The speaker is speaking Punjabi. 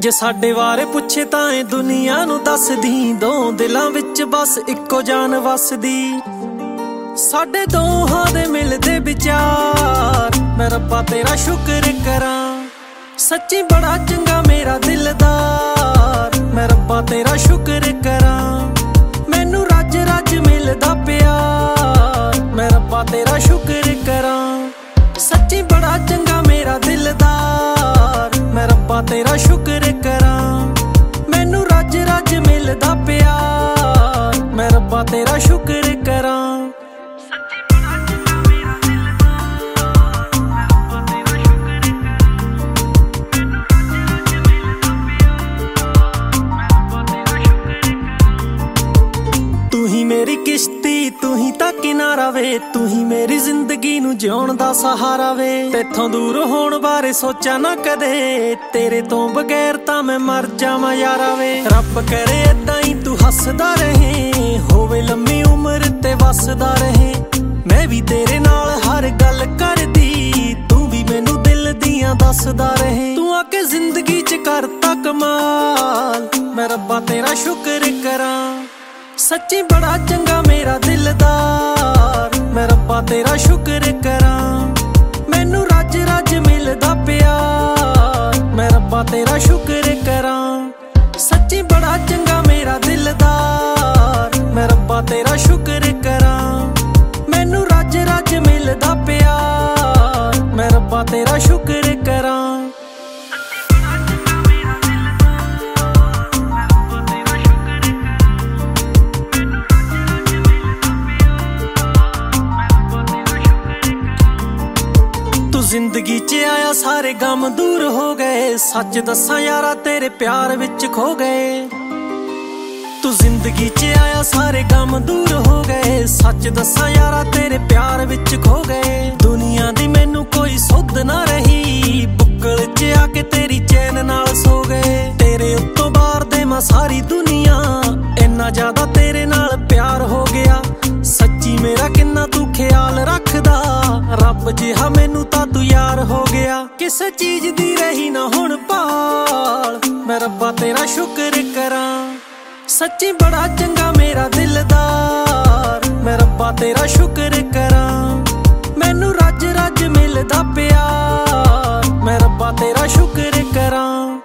ਜੇ ਸਾਡੇ ਬਾਰੇ ਪੁੱਛੇ ਤਾਂ ਇਹ ਦੁਨੀਆ ਨੂੰ ਦੱਸਦੀ, ਦੋ ਦਿਲਾਂ ਵਿੱਚ ਬਸ ਇੱਕੋ ਜਾਨ ਵਸਦੀ। ਸਾਡੇ ਦੋਹਾਂ ਦੇ ਮਿਲਦੇ ਵਿਚਾਰ, ਮੈਂ ਰੱਬਾ ਤੇਰਾ ਸ਼ੁਕਰ ਕਰਾਂ। ਸੱਚੀ ਬੜਾ ਚੰਗਾ ਮੇਰਾ ਦਿਲਦਾਰ, ਮੈਂ ਰੱਬਾ ਤੇਰਾ ਸ਼ੁਕਰ ਕਰਾਂ। ਮੈਨੂੰ ਰੱਜ ਰੱਜ ਮਿਲਦਾ ਪਿਆਰ, ਮੈਂ ਰੱਬਾ ਤੇਰਾ ਸ਼ੁਕਰ ਕਰਾਂ। ਸੱਚੀ ਬੜਾ ਚੰਗਾ ਮੇਰਾ ਦਿਲਦਾਰ, ਮੈਂ ਰੱਬਾ ਤੇਰਾ ਸ਼ੁਕਰ ਕਰਾਂ। ਮੈਨੂੰ ਰੱਜ ਰੱਜ ਮਿਲਦਾ ਪਿਆਰ, ਮੈਂ ਰੱਬਾ ਤੇਰਾ ਸ਼ੁਕਰ ਕਰਾਂ। ਤੂੰ ਹੀ ਮੇਰੀ ਕਿਸ਼ਤੀ, ਤੂੰ ਹੀ ਤਾਂ ਕਿਨਾਰਾ ਵੇ, ਤੂੰ ਹੀ ਮੇਰੀ ਜ਼ਿੰਦਗੀ ਨੂੰ ਜਿਉਣ ਦਾ ਸਹਾਰਾ ਵੇ। ਤੇਥੋਂ ਦੂਰ ਹੋਣ ਬਾਰੇ ਸੋਚਾਂ ਨਾ ਕਦੇ, ਤੇਰੇ ਤੋਂ ਬਗੈਰ ਤਾਂ ਮੈਂ ਮਰ ਜਾਵਾਂ ਯਾਰਾ ਵੇ। ਰੱਬ ਕਰੇ ਏਦਾਂ ਹੀ ਤੂੰ ਹੱਸਦਾ ਰਹੇ, ਹੋਵੇ ਲੰਮੀ ਉਮਰ ਤੇ ਵਸਦਾ ਰਹੇ। ਮੈਂ ਵੀ ਤੇਰੇ ਨਾਲ ਹਰ ਗੱਲ ਕਰਦੀ, ਤੂੰ ਵੀ ਮੈਨੂੰ ਦਿਲ ਦੀਆਂ ਦੱਸਦਾ ਰਹੇ। ਤੂੰ ਆ ਕੇ ਜ਼ਿੰਦਗੀ 'ਚ ਕਰਤਾ ਕਮਾਲ, ਮੈਂ ਰੱਬਾ ਤੇਰਾ ਸ਼ੁਕਰ ਕਰਾਂ। ਸੱਚੀ ਬੜਾ ਚੰਗਾ ਮੇਰਾ ਦਿਲਦਾਰ, ਮੈਂ ਰੱਬਾ ਤੇਰਾ ਸ਼ੁਕਰ ਕਰਾਂ। ਮੈਨੂੰ ਰੱਜ ਰੱਜ ਮਿਲਦਾ ਪਿਆਰ, ਮੈਂ ਰੱਬਾ ਤੇਰਾ ਸ਼ੁਕਰ ਕਰਾਂ। ਸੱਚੀ ਬੜਾ ਚੰਗਾ ਮੇਰਾ ਦਿਲਦਾਰ, ਮੈਂ ਰੱਬਾ ਤੇਰਾ ਸ਼ੁਕਰ ਕਰਾਂ। ਮੈਨੂੰ ਰੱਜ ਰੱਜ ਮਿਲਦਾ ਪਿਆਰ, ਮੈਂ ਰੱਬਾ ਤੇਰਾ ਸ਼ੁਕਰ ਕਰਾਂ। ਜ਼ਿੰਦਗੀ 'ਚ ਆਇਆ ਸਾਰੇ ਗਮ ਦੂਰ ਹੋ ਗਏ, ਸੱਚ ਦੱਸਾਂ ਯਾਰਾ ਤੇਰੇ ਪਿਆਰ ਵਿੱਚ ਖੋ ਗਏ। ਤੂੰ ਜ਼ਿੰਦਗੀ 'ਚ ਆਇਆ ਸਾਰੇ ਗਮ ਦੂਰ ਹੋ ਗਏ, ਸੱਚ ਦੱਸਾਂ ਯਾਰਾ ਤੇਰੇ ਪਿਆਰ ਵਿੱਚ ਖੋ ਗਏ। ਦੁਨੀਆ ਦੀ ਮੈਨੂੰ ਕੋਈ ਸੁੱਧ ਨਾ ਰਹੀ, ਬੁੱਕਲ 'ਚ ਆ ਕੇ ਤੇਰੀ ਚੈਨ ਨਾਲ ਸੋ ਗਏ। ਤੇਰੇ ਉੱਤੋਂ ਬਾਹਰ ਦੇਵਾਂ ਸਾਰੀ ਦੁਨੀਆ, ਇੰਨਾ ਜ਼ਿਆਦਾ ਤੇਰੇ ਨਾਲ ਪਿਆਰ ਹੋ ਗਿਆ। ਸੱਚੀ ਮੇਰਾ ਕਿੰਨਾ ਤੂੰ ਖਿਆਲ ਰੱਖਦਾ, ਰੱਬ ਜਿਹਾ ਮੈਨੂੰ ਤਾਂ ਤੂੰ ਯਾਰ ਹੋ ਗਿਆ। ਕਿਸੇ ਚੀਜ਼ ਦੀ ਰਹੀ ਨਾ ਹੁਣ ਭਾਲ, ਮੈਂ ਰੱਬਾ ਤੇਰਾ ਸ਼ੁਕਰ ਕਰਾਂ। ਸੱਚੀ ਬੜਾ ਚੰਗਾ ਮੇਰਾ ਦਿਲਦਾਰ, ਮੈਂ ਰੱਬਾ ਤੇਰਾ ਸ਼ੁਕਰ ਕਰਾਂ। ਮੈਨੂੰ ਰੱਜ ਰੱਜ ਮਿਲਦਾ ਪਿਆਰ, ਮੈਂ ਰੱਬਾ ਤੇਰਾ ਸ਼ੁਕਰ ਕਰਾਂ।